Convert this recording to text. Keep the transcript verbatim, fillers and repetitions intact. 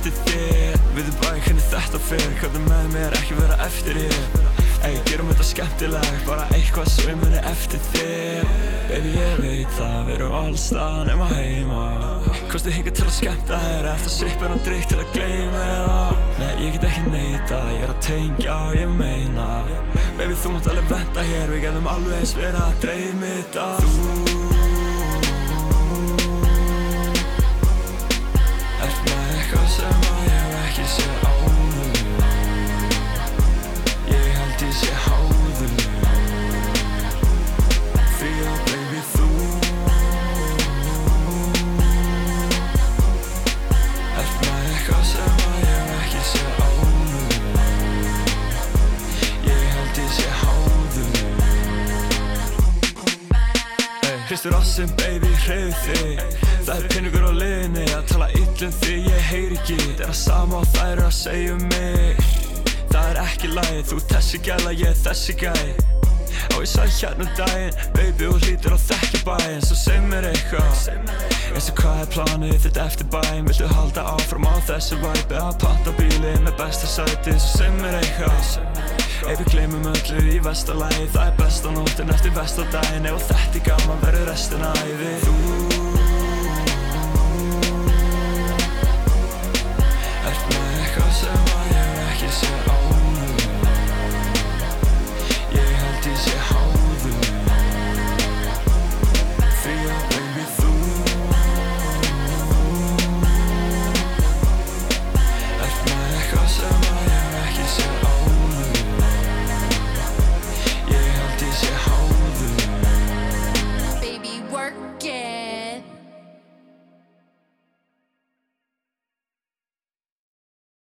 eftir þér. Við bara hvernig þetta fer, hvernig með mér ekki vera eftir þér. Ey, gerum þetta skemmtilegt, bara eitthvað svo ég muni eftir þér. Baby, ég veit það, við erum alls staðar nema heima. Kosti hingað til að skemmta þér, eftir sippin og drykk til að gleyma það. Nei, ég get ekki neita, ég er að tengja og ég meina. Baby, þú mátt alveg venta hér, við getum alveg eins verið að dreyma þetta. Þú ert með eitthvað sem að ég hef ekki séð áður. Ég sé háður því að baby þú ert með eitthvað sem að ég hef ekki séð áður. Ég held ég sé háður. Ey, hristur rassinn baby, hreyfðu þig. Það er peningur á liðinni að tala illa um þig, ég heyri ekki. Það er að sama og þær eru að segja um mig. Það er ekki lagið, þú ert þessi gæla, ég er þessi gæi. Og ég sagði hérna um daginn, baby, þú hlýtur á þekki bæinn. Svo segð mér eitthvað, eins og hvað er planið þitt eftir bæinn? Viltu halda áfram á þessu vibe eða panta bílinn með besta sæti? Svo segð mér eitthvað, ey, við gleymum öllu í versta lagi. Það er besta nóttin eftir versta daginn. Ef þetta er gaman verður restina ævi. Þú